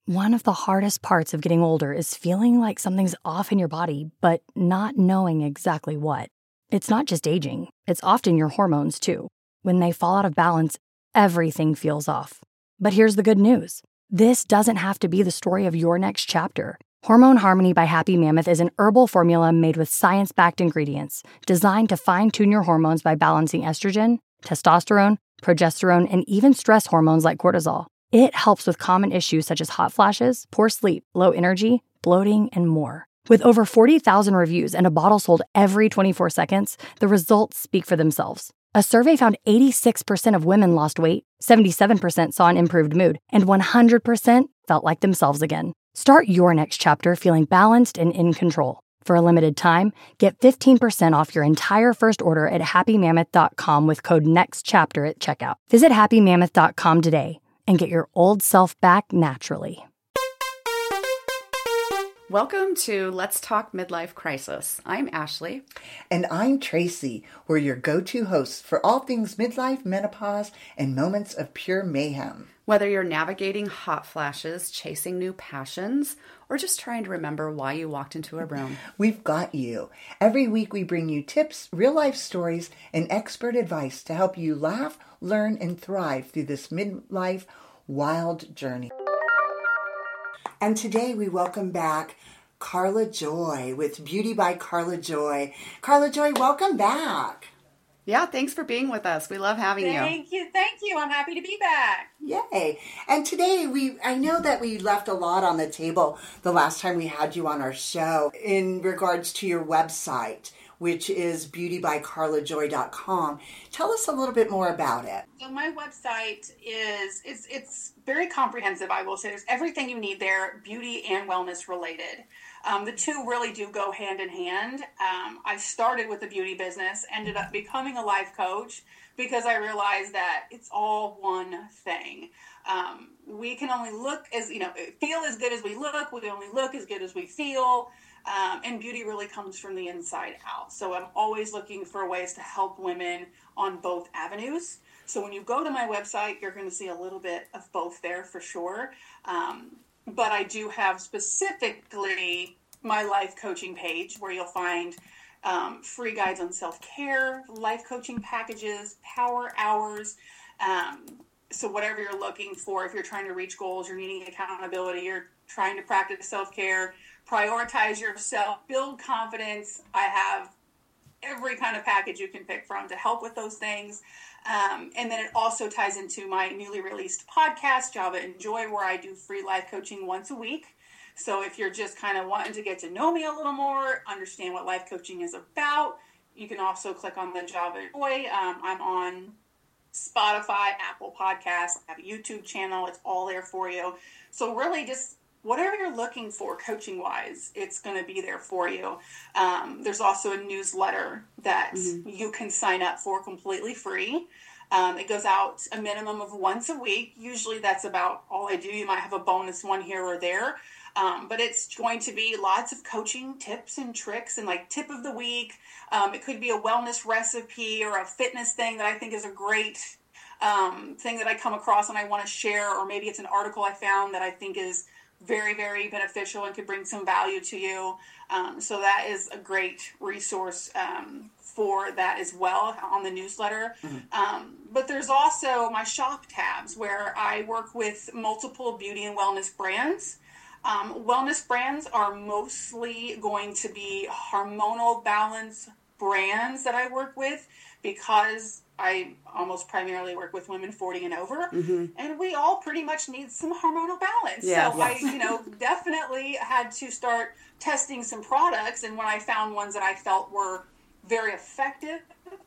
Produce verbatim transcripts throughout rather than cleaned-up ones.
One of the hardest parts of getting older is feeling like something's off in your body, but not knowing exactly what. It's not just aging, it's often your hormones too. When they fall out of balance, everything feels off. But here's the good news. This doesn't have to be the story of your next chapter. Hormone Harmony by Happy Mammoth is an herbal formula made with science-backed ingredients designed to fine-tune your hormones by balancing estrogen, testosterone, progesterone, and even stress hormones like cortisol. It helps with common issues such as hot flashes, poor sleep, low energy, bloating, and more. With over forty thousand reviews and a bottle sold every twenty-four seconds, the results speak for themselves. A survey found eighty-six percent of women lost weight, seventy-seven percent saw an improved mood, and one hundred percent felt like themselves again. Start your next chapter feeling balanced and in control. For a limited time, get fifteen percent off your entire first order at happy mammoth dot com with code NEXTCHAPTER at checkout. Visit happy mammoth dot com today and get your old self back naturally. Welcome to Let's Talk Midlife Crisis. I'm Ashley. And I'm Tracy. We're your go-to hosts for all things midlife, menopause, and moments of pure mayhem. Whether you're navigating hot flashes, chasing new passions, or just trying to remember why you walked into a room, we've got you. Every week we bring you tips, real-life stories, and expert advice to help you laugh, learn, and thrive through this midlife wild journey. And today we welcome back Carla Joy with Beauty by Carla Joy. Carla Joy, welcome back. Yeah, thanks for being with us. We love having you. Thank you. Thank you. I'm happy to be back. Yay. And today we I know that we left a lot on the table the last time we had you on our show in regards to your website, which is beauty by carla joy dot com. Tell us a little bit more about it. So my website is, is it's very comprehensive, I will say. There's everything you need there, beauty and wellness related. Um, the two really do go hand in hand. Um, I started with the beauty business, ended up becoming a life coach because I realized that it's all one thing. Um, we can only look as, you know, feel as good as we look. We only look as good as we feel. Um, and beauty really comes from the inside out. So I'm always looking for ways to help women on both avenues. So when you go to my website, you're going to see a little bit of both there for sure. Um, but I do have specifically my life coaching page where you'll find um, free guides on self-care, life coaching packages, power hours. Um, so whatever you're looking for, if you're trying to reach goals, you're needing accountability, you're trying to practice self-care, prioritize yourself, build confidence. I have every kind of package you can pick from to help with those things. Um, and then it also ties into my newly released podcast, Java and Joy, where I do free life coaching once a week. So if you're just kind of wanting to get to know me a little more, understand what life coaching is about, you can also click on the Java and Joy. Um, I'm on Spotify, Apple Podcasts, I have a YouTube channel. It's all there for you. So really just whatever you're looking for coaching-wise, it's going to be there for you. Um, there's also a newsletter that mm-hmm. you can sign up for completely free. Um, it goes out a minimum of once a week. Usually that's about all I do. You might have a bonus one here or there. Um, but it's going to be lots of coaching tips and tricks and like tip of the week. Um, it could be a wellness recipe or a fitness thing that I think is a great um, thing that I come across and I want to share. Or maybe it's an article I found that I think is very, very beneficial and could bring some value to you. Um, so that is a great resource um, for that as well on the newsletter. Mm-hmm. Um, but there's also my shop tabs where I work with multiple beauty and wellness brands. Um, wellness brands are mostly going to be hormonal balance brands that I work with because I almost primarily work with women forty and over, mm-hmm. and we all pretty much need some hormonal balance. Yeah, so yes. I, you know, definitely had to start testing some products, and when I found ones that I felt were very effective,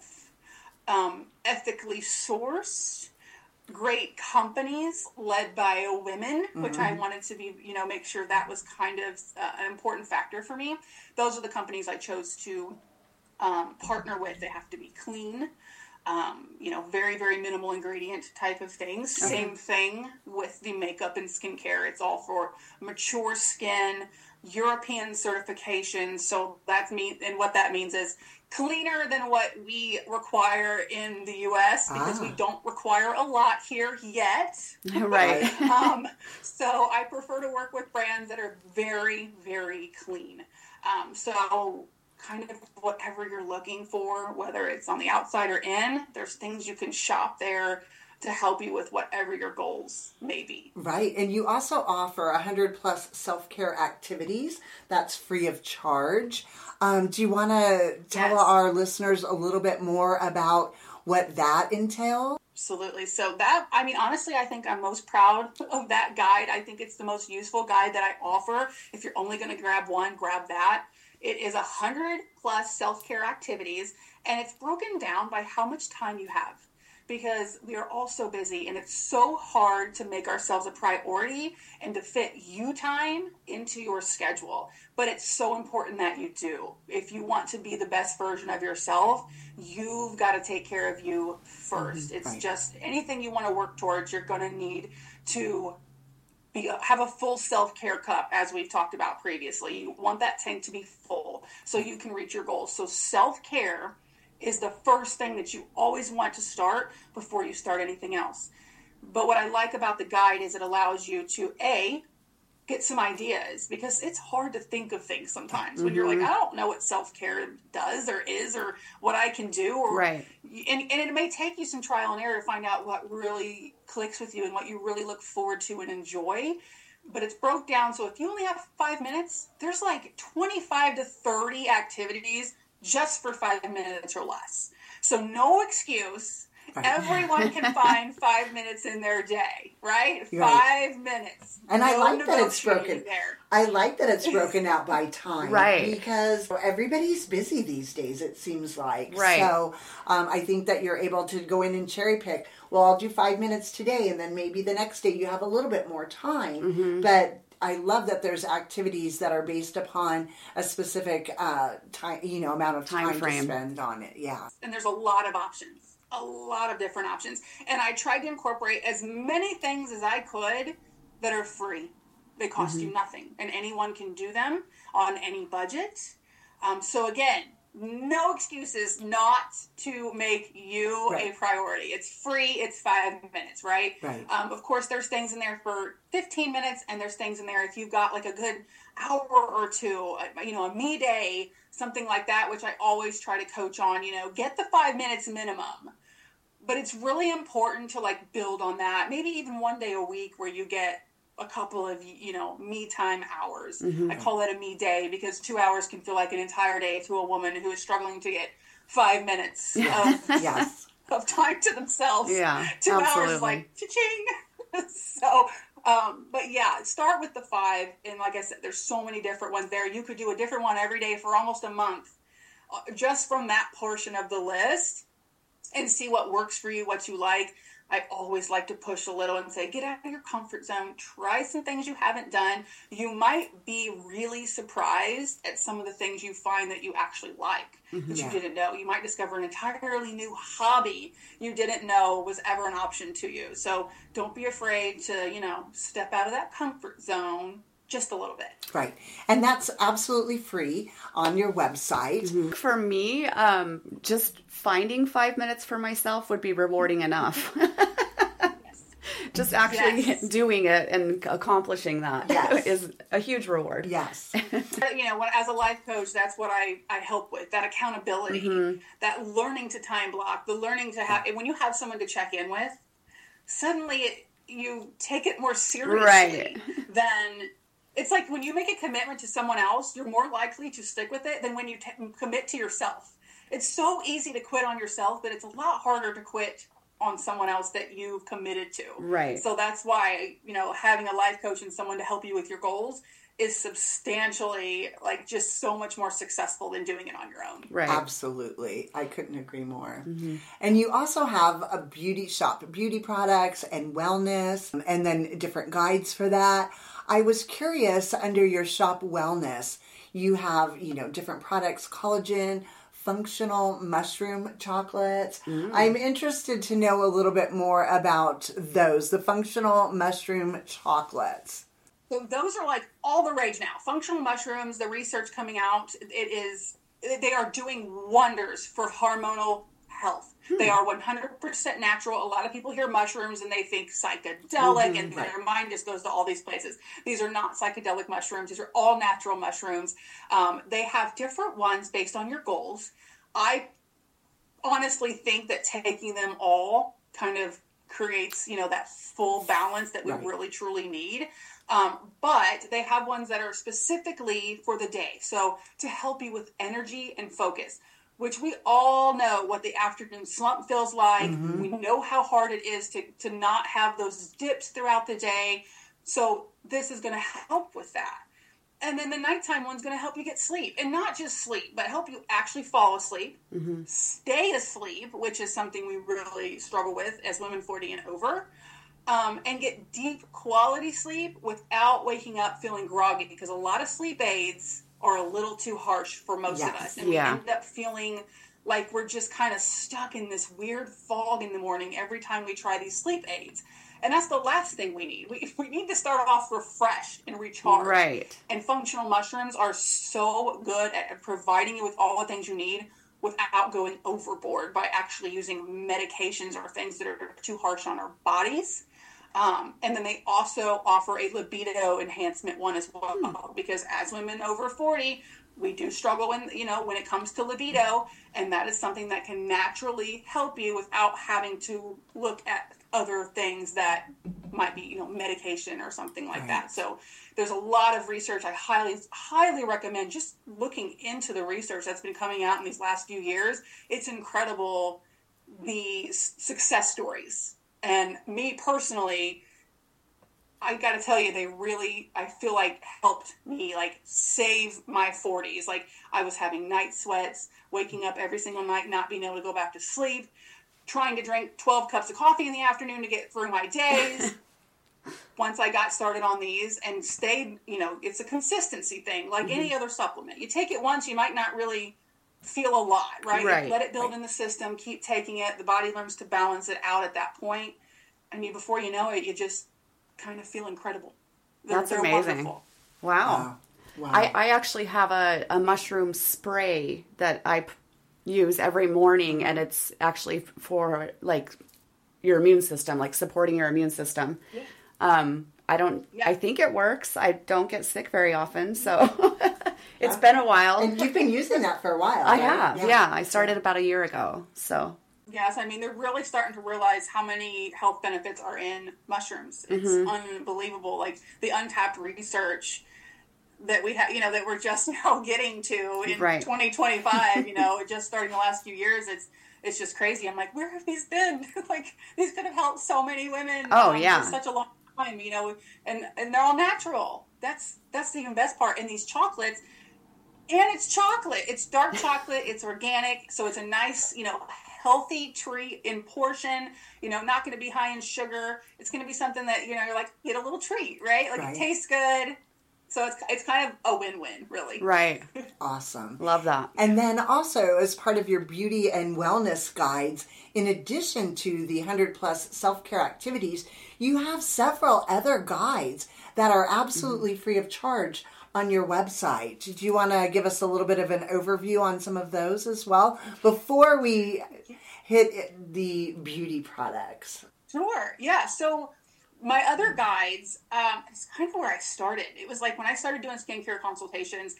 um, ethically sourced, great companies led by women, mm-hmm. which I wanted to be, you know, make sure that was kind of uh, an important factor for me. Those are the companies I chose to um, partner with. They have to be clean. Um, you know, very, very minimal ingredient type of things. Okay. Same thing with the makeup and skincare. It's all for mature skin, European certification. So that's me. And what that means is cleaner than what we require in the U S because ah. we don't require a lot here yet. Right. um, so I prefer to work with brands that are very, very clean. Um, so kind of whatever you're looking for, whether it's on the outside or in, there's things you can shop there to help you with whatever your goals may be. Right. And you also offer one hundred plus self-care activities that's free of charge. Um, do you want to tell yes. our listeners a little bit more about what that entails? Absolutely. So that, I mean, honestly, I think I'm most proud of that guide. I think it's the most useful guide that I offer. If you're only going to grab one, grab that. It is one hundred plus self-care activities, and it's broken down by how much time you have. Because we are all so busy, and it's so hard to make ourselves a priority and to fit you time into your schedule. But it's so important that you do. If you want to be the best version of yourself, you've got to take care of you first. Mm-hmm. It's right. just anything you want to work towards, you're going to need to be have a full self-care cup, as we've talked about previously. You want that tank to be full so you can reach your goals. So self-care is the first thing that you always want to start before you start anything else. But what I like about the guide is it allows you to, A, get some ideas, because it's hard to think of things sometimes mm-hmm. when you're like, I don't know what self-care does or is or what I can do. Or, right. And, and it may take you some trial and error to find out what really clicks with you and what you really look forward to and enjoy. But it's broke down, so if you only have five minutes, there's like twenty-five to thirty activities just for five minutes or less. So no excuse. Right. Everyone can find five minutes in their day, right? Right. Five minutes. And no I like that it's broken. There. I like that it's broken out by time. Right. Because everybody's busy these days, it seems like. Right. So um, I think that you're able to go in and cherry pick. Well, I'll do five minutes today, and then maybe the next day you have a little bit more time. Mm-hmm. But I love that there's activities that are based upon a specific uh, time, you know, amount of time, time frame to spend on it. Yeah. And there's a lot of options, a lot of different options. And I tried to incorporate as many things as I could that are free. They cost mm-hmm. you nothing, and anyone can do them on any budget. Um, so again, no excuses not to make you right. a priority. It's free. It's five minutes, right? Right. Um, of course, there's things in there for fifteen minutes, and there's things in there if you've got like a good hour or two, you know, a me day, something like that, which I always try to coach on, you know, get the five minutes minimum. But it's really important to like build on that. Maybe even one day a week where you get a couple of, you know, me time hours. Mm-hmm. I call it a me day because two hours can feel like an entire day to a woman who is struggling to get five minutes of, yes. of time to themselves. Yeah, two absolutely. hours, like, cha-ching. so, um, but yeah, start with the five. And like I said, there's so many different ones there. You could do a different one every day for almost a month, uh, just from that portion of the list, and see what works for you, what you like. I always like to push a little and say, get out of your comfort zone, try some things you haven't done. You might be really surprised at some of the things you find that you actually like mm-hmm. that you yeah. didn't know. You might discover an entirely new hobby you didn't know was ever an option to you. So don't be afraid to, you know, step out of that comfort zone just a little bit. Right. And that's absolutely free on your website. Mm-hmm. For me, um, just finding five minutes for myself would be rewarding enough. Yes. Just actually yes. doing it and accomplishing that yes. is a huge reward. Yes. You know, when, as a life coach, that's what I, I help with, that accountability, mm-hmm. that learning to time block, the learning to have, when you have someone to check in with, suddenly it, you take it more seriously right. than... It's like when you make a commitment to someone else, you're more likely to stick with it than when you t- commit to yourself. It's so easy to quit on yourself, but it's a lot harder to quit on someone else that you've committed to. Right. So that's why, you know, having a life coach and someone to help you with your goals is substantially, like, just so much more successful than doing it on your own. Right. Absolutely. I couldn't agree more. Mm-hmm. And you also have a beauty shop, beauty products and wellness, and then different guides for that. I was curious, under your shop wellness, you have, you know, different products, collagen, functional mushroom chocolates. Mm. I'm interested to know a little bit more about those, the functional mushroom chocolates. So those are like all the rage now. Functional mushrooms, the research coming out, it is they are doing wonders for hormonal health. Hmm. They are one hundred percent natural. A lot of people hear mushrooms and they think psychedelic, mm-hmm, and right. their mind just goes to all these places. These are not psychedelic mushrooms. These are all natural mushrooms. Um, they have different ones based on your goals. I honestly think that taking them all kind of creates, you know, that full balance that we right. really, truly need. Um, but they have ones that are specifically for the day. So to help you with energy and focus, which we all know what the afternoon slump feels like. Mm-hmm. We know how hard it is to, to not have those dips throughout the day. So this is going to help with that. And then the nighttime one's going to help you get sleep. And not just sleep, but help you actually fall asleep, mm-hmm. stay asleep, which is something we really struggle with as women forty and over, um, and get deep quality sleep without waking up feeling groggy. Because a lot of sleep aids are a little too harsh for most yes. of us. And yeah. we end up feeling like we're just kind of stuck in this weird fog in the morning every time we try these sleep aids. And that's the last thing we need. We, we need to start off refreshed and recharged. Right. And functional mushrooms are so good at providing you with all the things you need without going overboard by actually using medications or things that are too harsh on our bodies. Um, and then they also offer a libido enhancement one as well, hmm. because as women over forty, we do struggle when, you know, when it comes to libido, and that is something that can naturally help you without having to look at other things that might be, you know, medication or something like right. that. So there's a lot of research. I highly, highly recommend just looking into the research that's been coming out in these last few years. It's incredible, the success stories. And me personally, I got to tell you, they really, I feel like, helped me, like, save my forties. Like, I was having night sweats, waking up every single night, not being able to go back to sleep, trying to drink twelve cups of coffee in the afternoon to get through my days. Once I got started on these and stayed, you know, it's a consistency thing, like mm-hmm. any other supplement. You take it once, you might not really feel a lot, right? right. Let it build right. in the system, keep taking it. The body learns to balance it out at that point. I mean, before you know it, you just kind of feel incredible. They're, That's they're amazing. Wonderful. Wow. Wow. wow. I, I actually have a, a mushroom spray that I p- use every morning, and it's actually for, like, your immune system, like supporting your immune system. Yeah. Um, I don't, yeah. I think it works. I don't get sick very often, so it's yeah. been a while. And you've been using that for a while. I right? have, yeah. yeah. I started about a year ago, so. Yes, I mean, they're really starting to realize how many health benefits are in mushrooms. It's mm-hmm. unbelievable. Like, the untapped research that we have, you know, that we're just now getting to in right. twenty twenty-five, you know, just starting the last few years, it's it's just crazy. I'm like, where have these been? Like, these could have helped so many women oh, um, yeah. for such a long time, you know, and, and they're all natural. That's, that's the even best part. And these chocolates, and it's chocolate. It's dark chocolate. It's organic. So it's a nice, you know, healthy treat in portion, you know, not going to be high in sugar. It's going to be something that, you know, you're like, get a little treat, right? Like right. it tastes good. So it's it's kind of a win-win, really. Right. Awesome. Love that. And then also, as part of your beauty and wellness guides, in addition to the one hundred plus self-care activities, you have several other guides that are absolutely mm-hmm. free of charge on your website. Do you want to give us a little bit of an overview on some of those as well before we hit the beauty products? Sure. Yeah. So my other guides, um, it's kind of where I started. It was like when I started doing skincare consultations,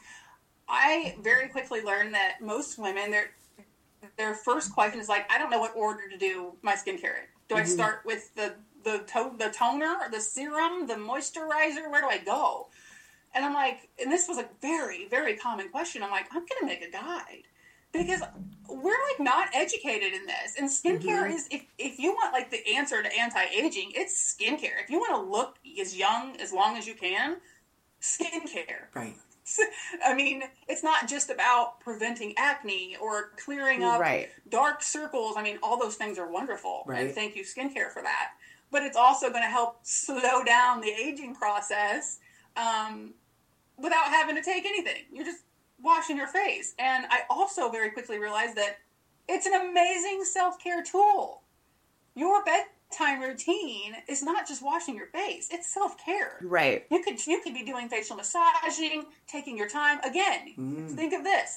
I very quickly learned that most women, their their first question is like, I don't know what order to do my skincare. Do mm-hmm. I start with the the, to- the toner, the serum, the moisturizer? Where do I go? And I'm like, and this was a very, very common question. I'm like, I'm going to make a guide because we're like not educated in this. And skincare mm-hmm. is, if, if you want like the answer to anti-aging, it's skincare. If you want to look as young, as long as you can, skincare. Right. I mean, it's not just about preventing acne or clearing up right. dark circles. I mean, all those things are wonderful. Right. And thank you, skincare, for that. But it's also going to help slow down the aging process um, without having to take anything. You're just washing your face. And I also very quickly realized that it's an amazing self-care tool. Your bedtime routine is not just washing your face. It's self-care. Right. You could you could be doing facial massaging, taking your time. Again, mm. think of this.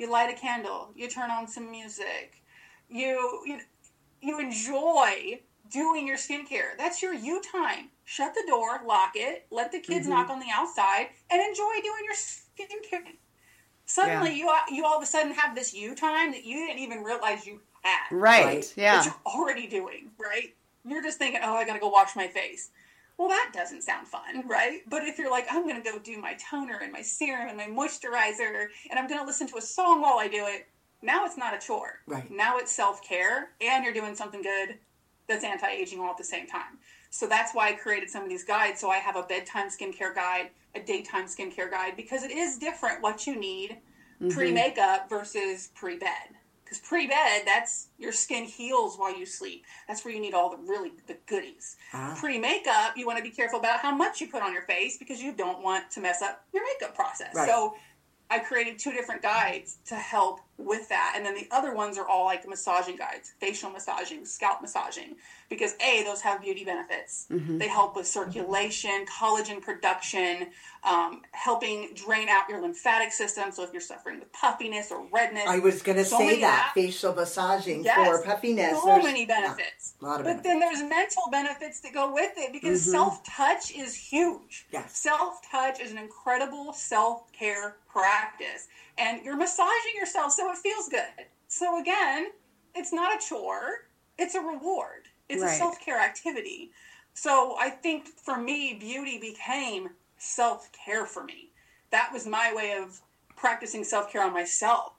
you light a candle, you turn on some music, you you, you enjoy doing your skincare. That's your you time. Shut the door, lock it, let the kids mm-hmm. knock on the outside, and enjoy doing your skincare. Suddenly, yeah. you you all of a sudden have this you time that you didn't even realize you had. Right, right? Yeah. That you're already doing, right? You're just thinking, oh, I got to go wash my face. Well, that doesn't sound fun, right? But if you're like, I'm going to go do my toner and my serum and my moisturizer, and I'm going to listen to a song while I do it, now it's not a chore. Right. Now it's self-care, and you're doing something good that's anti-aging all at the same time. So that's why I created some of these guides. So I have a bedtime skincare guide, a daytime skincare guide, because it is different what you need mm-hmm. pre-makeup versus pre-bed. Because pre-bed, that's your skin heals while you sleep. That's where you need all the really the goodies. Ah. Pre-makeup, you want to be careful about how much you put on your face because you don't want to mess up your makeup process. Right. So I created two different guides to help with that. And then the other ones are all like massaging guides, facial massaging, scalp massaging. Because A, those have beauty benefits. Mm-hmm. They help with circulation, collagen production, um, helping drain out your lymphatic system. So if you're suffering with puffiness or redness. I was going to so say that, facial massaging yes, for puffiness. So there's, many benefits. Yeah, a lot of but benefits. then there's mental benefits that go with it because mm-hmm. self-touch is huge. Yes. Self-touch is an incredible self-care practice. And you're massaging yourself so it feels good. So again, it's not a chore. It's a reward. It's right. a self-care activity. So I think for me, beauty became self-care for me. That was my way of practicing self-care on myself.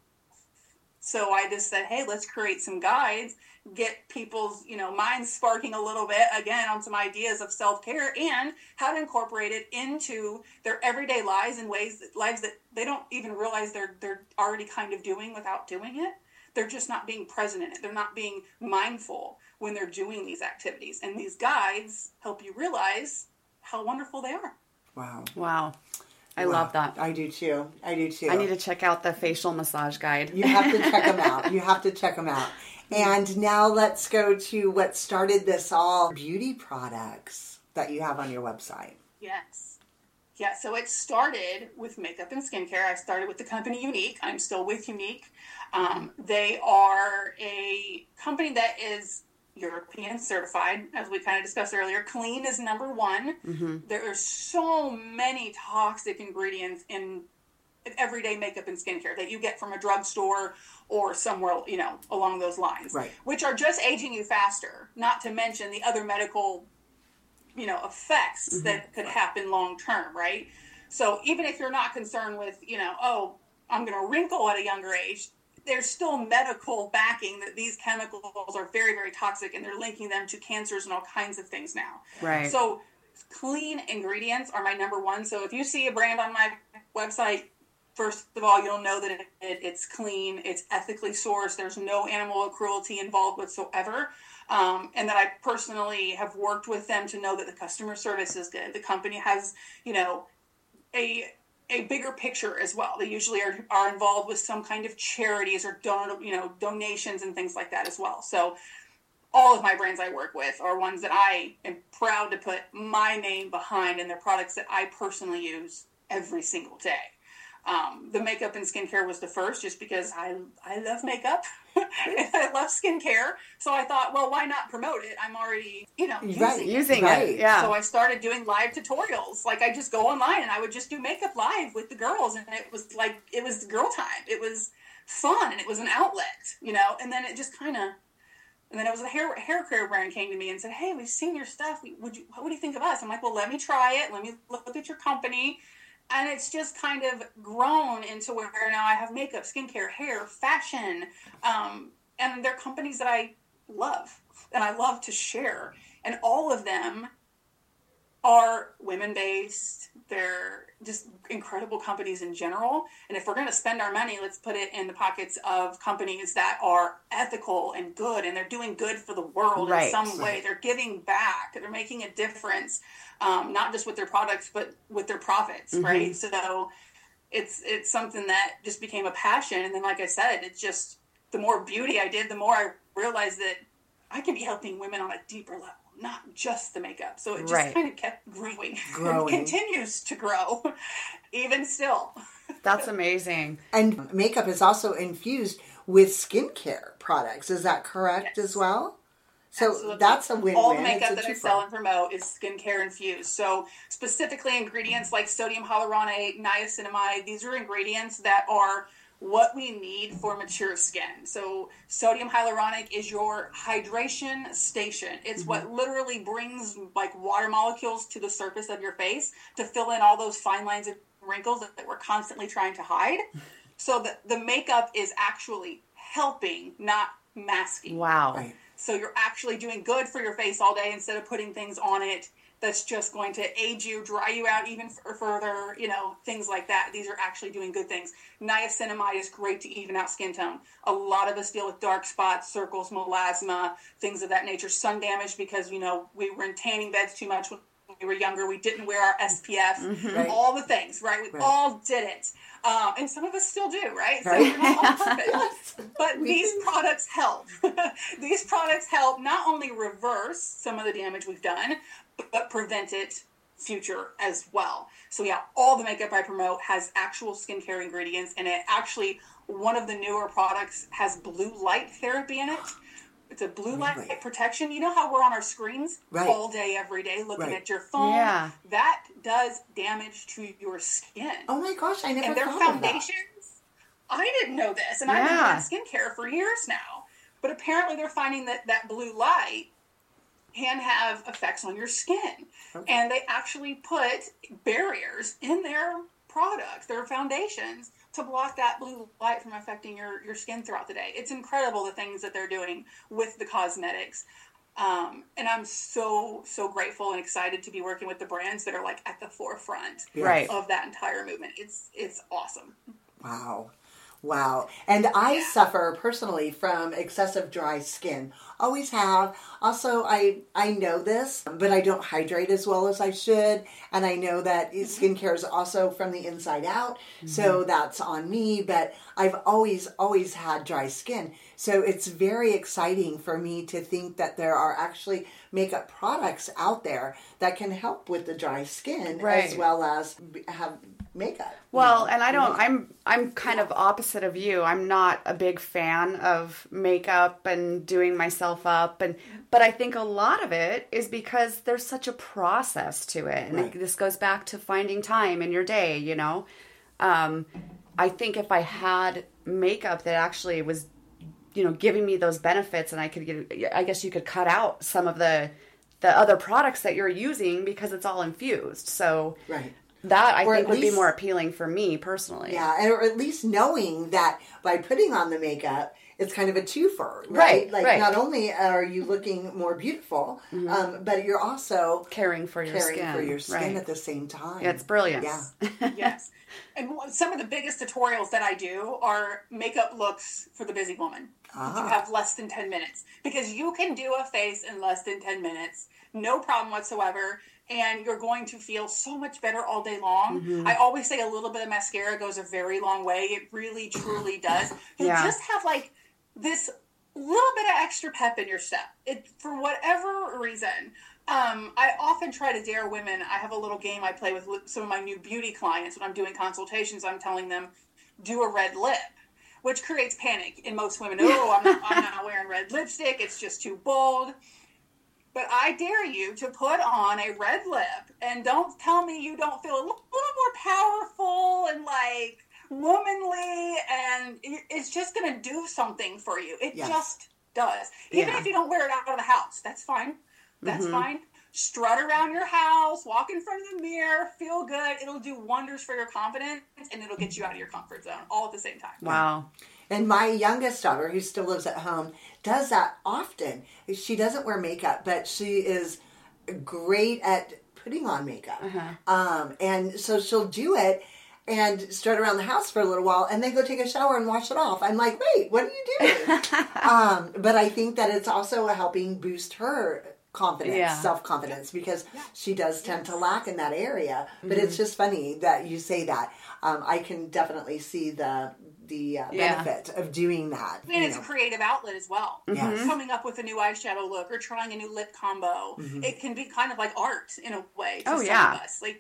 So I just said, hey, let's create some guides, get people's, you know, minds sparking a little bit, again, on some ideas of self-care and how to incorporate it into their everyday lives in ways that, lives that they don't even realize they're they're already kind of doing without doing it. They're just not being present in it. They're not being mindful when they're doing these activities. And these guides help you realize how wonderful they are. Wow. Wow. I wow. love that. I do too. I do too. I need to check out the facial massage guide. You have to check them out. You have to check them out. And now let's go to what started this all, beauty products that you have on your website. Yes. Yeah, so it started with makeup and skincare. I started with the company Younique. I'm still with Younique. Um, they are a company that is European certified, as we kind of discussed earlier. Clean is number one. Mm-hmm. There are so many toxic ingredients in everyday makeup and skincare that you get from a drugstore or somewhere, you know, along those lines, right. which are just aging you faster, not to mention the other medical, you know, effects mm-hmm. that could happen long term, right? So even if you're not concerned with, you know, oh, I'm going to wrinkle at a younger age, there's still medical backing that these chemicals are very, very toxic, and they're linking them to cancers and all kinds of things now. Right. So clean ingredients are my number one. So if you see a brand on my website, first of all, you'll know that it, it, it's clean, it's ethically sourced, there's no animal cruelty involved whatsoever, um, and that I personally have worked with them to know that the customer service is good. The company has, you know, a a bigger picture as well. They usually are, are involved with some kind of charities or don, you know, donations and things like that as well. So all of my brands I work with are ones that I am proud to put my name behind, and they're products that I personally use every single day. Um, the makeup and skincare was the first, just because I I love makeup and I love skincare. So I thought, well, why not promote it? I'm already, you know, using right. it. Using right. it, yeah. So I started doing live tutorials. Like I just go online and I would just do makeup live with the girls, and it was like it was girl time. It was fun and it was an outlet, you know. And then it just kind of, and then it was a hair hair care brand came to me and said, "Hey, we've seen your stuff. Would you? What do you think of us?" I'm like, "Well, let me try it. Let me look at your company." And it's just kind of grown into where now I have makeup, skincare, hair, fashion, um, and they're companies that I love and I love to share. And all of them are women-based. They're just incredible companies in general. And if we're going to spend our money, let's put it in the pockets of companies that are ethical and good, and they're doing good for the world right. in some way. They're giving back. They're making a difference, um, not just with their products, but with their profits, mm-hmm. right? So it's it's something that just became a passion. And then, like I said, it's just the more beauty I did, the more I realized that I can be helping women on a deeper level, not just the makeup. So it just right. kind of kept growing. Growing. It continues to grow, even still. That's amazing. And makeup is also infused with skincare products. Is that correct yes. as well? So Absolutely. That's a win-win. All the makeup that I sell and promote is skincare infused. So specifically ingredients like sodium hyaluronate, niacinamide, these are ingredients that are what we need for mature skin. So sodium hyaluronic is your hydration station. It's mm-hmm. what literally brings like water molecules to the surface of your face to fill in all those fine lines and wrinkles that, that we're constantly trying to hide. So the, the makeup is actually helping, not masking. Wow. Right. So you're actually doing good for your face all day instead of putting things on it that's just going to age you, dry you out even f- further, you know, things like that. These are actually doing good things. Niacinamide is great to even out skin tone. A lot of us deal with dark spots, circles, melasma, things of that nature. Sun damage because, you know, we were in tanning beds too much when we were younger. We didn't wear our S P F. Mm-hmm. Right. All the things, right? We right. all did it. Um, and some of us still do, right? So right. we're not all perfect. But we these do. products help. These products help not only reverse some of the damage we've done, but prevent it future as well. So yeah, all the makeup I promote has actual skincare ingredients in it. Actually, one of the newer products has blue light therapy in it. It's a blue light right. protection. You know how we're on our screens right. all day, every day, looking right. at your phone? Yeah. That does damage to your skin. Oh my gosh, I never and their thought foundations, of that. I didn't know this, and yeah. I've been doing skincare for years now. But apparently they're finding that that blue light can have effects on your skin. Okay. And they actually put barriers in their products, their foundations, to block that blue light from affecting your, your skin throughout the day. It's incredible the things that they're doing with the cosmetics. Um, and I'm so, so grateful and excited to be working with the brands that are like at the forefront right. of that entire movement. It's, it's awesome. Wow. Wow. And I yeah. suffer personally from excessive dry skin. Always have. Also, I I know this, but I don't hydrate as well as I should. And I know that skincare is also from the inside out. Mm-hmm. So that's on me. But I've always, always had dry skin. So it's very exciting for me to think that there are actually makeup products out there that can help with the dry skin right. as well as have makeup. Well, you know, and I don't, makeup. I'm, I'm kind of opposite of you. I'm not a big fan of makeup and doing myself up. And, but I think a lot of it is because there's such a process to it. And right. it, this goes back to finding time in your day, you know? Um, I think if I had makeup that actually was, you know, giving me those benefits and I could get, I guess you could cut out some of the, the other products that you're using because it's all infused. So, right. That, I or think, would least, be more appealing for me, personally. Yeah, or at least knowing that by putting on the makeup, it's kind of a twofer, right? Right, like, right. not only are you looking more beautiful, mm-hmm. um, but you're also... Caring for your caring skin. for your skin right. at the same time. Yeah, it's brilliant. Yeah. Yes. And some of the biggest tutorials that I do are makeup looks for the busy woman. Ah. You have less than ten minutes. Because you can do a face in less than ten minutes. No problem whatsoever. And you're going to feel so much better all day long. Mm-hmm. I always say a little bit of mascara goes a very long way. It really, truly does. You yeah. just have like this little bit of extra pep in your step. It, for whatever reason. Um, I often try to dare women. I have a little game I play with some of my new beauty clients. When I'm doing consultations, I'm telling them, do a red lip, which creates panic in most women. Oh, I'm not, I'm not wearing red lipstick. It's just too bold. But I dare you to put on a red lip, and don't tell me you don't feel a little more powerful and like womanly, and it's just going to do something for you. It yes. just does. Even yeah. if you don't wear it out of the house, that's fine. That's mm-hmm. fine. Strut around your house, walk in front of the mirror, feel good. It'll do wonders for your confidence, and it'll get you out of your comfort zone all at the same time. Wow. And my youngest daughter, who still lives at home, does that often. She doesn't wear makeup, but she is great at putting on makeup. Uh-huh. Um, and so she'll do it and strut around the house for a little while and then go take a shower and wash it off. I'm like, wait, what are you doing? um, but I think that it's also helping boost her confidence, yeah. self-confidence, because yeah. she does tend yes. to lack in that area. But mm-hmm. it's just funny that you say that. Um, I can definitely see the the uh, yeah. benefit of doing that. And it's know. a creative outlet as well. Mm-hmm. Coming up with a new eyeshadow look or trying a new lip combo. Mm-hmm. It can be kind of like art in a way to oh, some yeah. of us. Like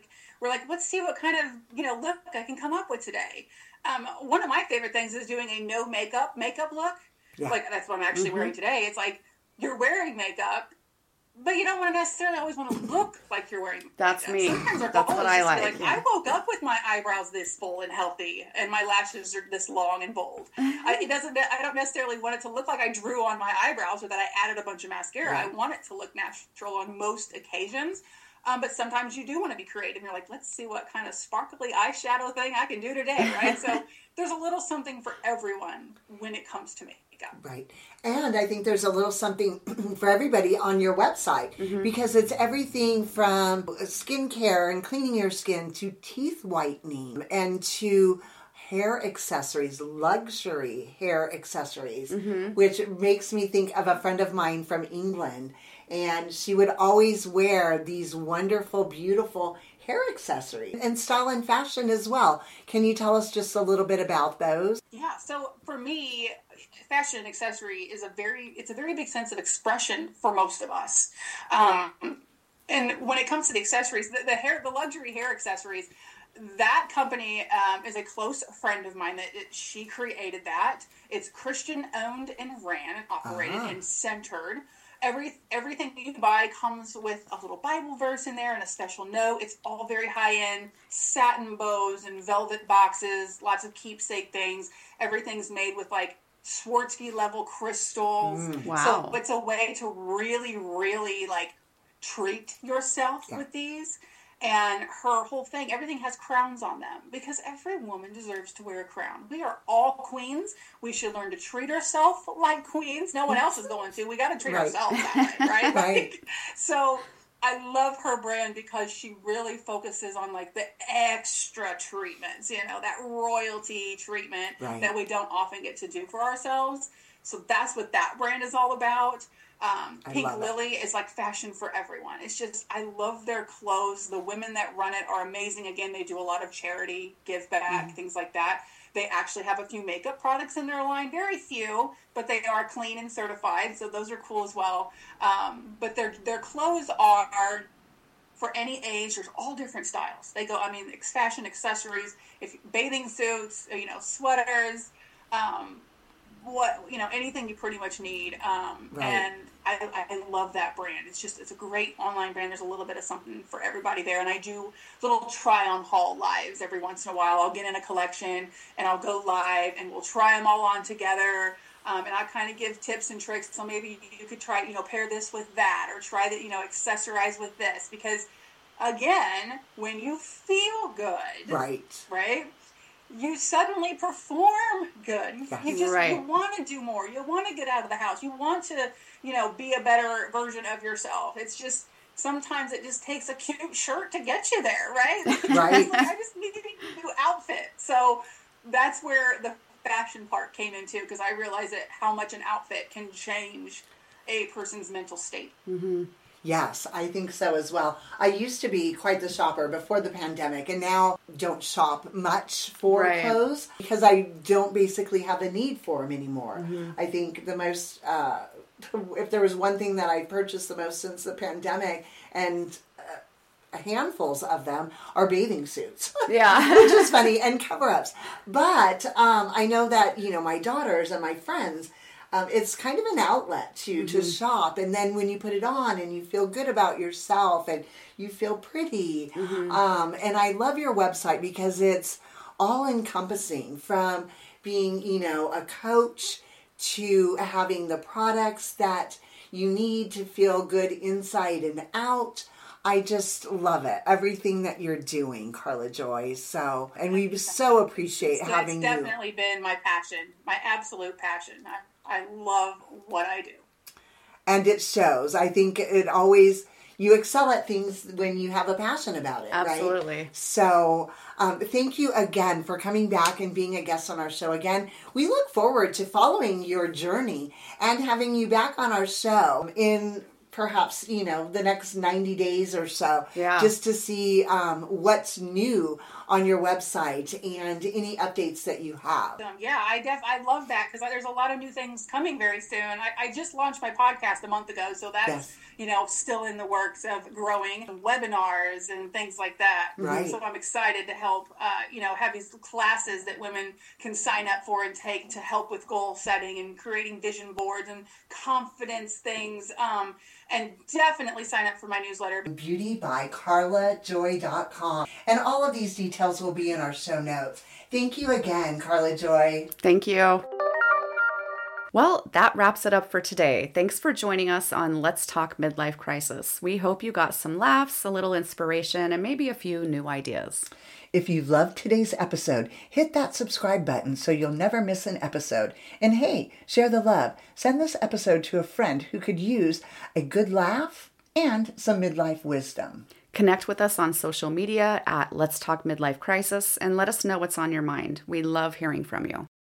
we're like, let's see what kind of, you know, look I can come up with today. Um, one of my favorite things is doing a no makeup makeup look. Yeah. Like that's what I'm actually mm-hmm. wearing today. It's like you're wearing makeup, but you don't want to necessarily always want to look like you're wearing makeup. That's me. Sometimes That's what I like. like yeah. I woke up with my eyebrows this full and healthy, and my lashes are this long and bold. Mm-hmm. I, it doesn't. I don't necessarily want it to look like I drew on my eyebrows or that I added a bunch of mascara. Right. I want it to look natural on most occasions. Um, but sometimes you do want to be creative. You're like, let's see what kind of sparkly eyeshadow thing I can do today, right? So there's a little something for everyone when it comes to makeup. Right. And I think there's a little something for everybody on your website mm-hmm. because it's everything from skincare and cleaning your skin to teeth whitening and to hair accessories, luxury hair accessories, mm-hmm. which makes me think of a friend of mine from England. And she would always wear these wonderful, beautiful hair accessories and style and fashion as well. Can you tell us just a little bit about those? Yeah. So for me, fashion accessory is a very, it's a very big sense of expression for most of us. Um, and when it comes to the accessories, the, the hair, the luxury hair accessories, that company um, is a close friend of mine. That it, she created that. It's Christian owned and ran and operated uh-huh. and centered. Every everything that you buy comes with a little Bible verse in there and a special note. It's all very high-end, satin bows and velvet boxes, lots of keepsake things. Everything's made with, like, Swarovski-level crystals. Mm, wow. So it's a way to really, really, like, treat yourself yeah. with these. And her whole thing, everything has crowns on them because every woman deserves to wear a crown. We are all queens. We should learn to treat ourselves like queens. No one else is going to. We got to treat right. ourselves that way, right? Right. Like, so I love her brand because she really focuses on like the extra treatments, you know, that royalty treatment right. that we don't often get to do for ourselves. So that's what that brand is all about. Um, Pink Lily is like fashion for everyone. It's just, I love their clothes. The women that run it are amazing. Again, they do a lot of charity, give back, mm-hmm. things like that. They actually have a few makeup products in their line. Very few, but they are clean and certified. So those are cool as well. Um, but their, their clothes are, are for any age. There's all different styles. They go, I mean, fashion accessories, if bathing suits, you know, sweaters, um, what, you know, anything you pretty much need. Um, right. And I, I love that brand. It's just, it's a great online brand. There's a little bit of something for everybody there. And I do little try on haul lives every once in a while. I'll get in a collection and I'll go live and we'll try them all on together. Um, and I kind of give tips and tricks. So maybe you could try, you know, pair this with that or try that, you know, accessorize with this, because again, when you feel good, right, right, you suddenly perform good. Yeah. You just right. you want to do more. You want to get out of the house. You want to, you know, be a better version of yourself. It's just sometimes it just takes a cute shirt to get you there, right? Right. Like, I just need a new outfit. So that's where the fashion part came into, because I realized that how much an outfit can change a person's mental state. Mm-hmm. Yes, I think so as well. I used to be quite the shopper before the pandemic, and now don't shop much for right. clothes because I don't basically have a need for them anymore. Mm-hmm. I think the most, uh, if there was one thing that I purchased the most since the pandemic, and uh, handfuls of them, are bathing suits. Yeah. Which is funny, and cover-ups. But um, I know that, you know, my daughters and my friends, Um, it's kind of an outlet to, mm-hmm. to shop. And then when you put it on and you feel good about yourself and you feel pretty. Mm-hmm. Um, and I love your website because it's all encompassing, from being, you know, a coach to having the products that you need to feel good inside and out. I just love it. Everything that you're doing, Carla Joy. So, and we so appreciate so having you. That's you. definitely been my passion, my absolute passion. I, I love what I do. And it shows. I think it always, you excel at things when you have a passion about it, Absolutely. Right? So, um, thank you again for coming back and being a guest on our show again. We look forward to following your journey and having you back on our show in perhaps, you know, the next ninety days or so, yeah. just to see um, what's new on your website and any updates that you have. Um, yeah, I def I love that because there's a lot of new things coming very soon. I, I just launched my podcast a month ago, so that's Yes. you know still in the works of growing, webinars and things like that. Right. So I'm excited to help uh, you know have these classes that women can sign up for and take to help with goal setting and creating vision boards and confidence things. Um, and definitely sign up for my newsletter. beauty by carla joy dot com. And all of these details will be in our show notes. Thank you again, Carla Joy. Thank you. Well, that wraps it up for today. Thanks for joining us on Let's Talk Midlife Crisis. We hope you got some laughs, a little inspiration, and maybe a few new ideas. If you loved today's episode, hit that subscribe button so you'll never miss an episode. And hey, share the love. Send this episode to a friend who could use a good laugh and some midlife wisdom. Connect with us on social media at Let's Talk Midlife Crisis and let us know what's on your mind. We love hearing from you.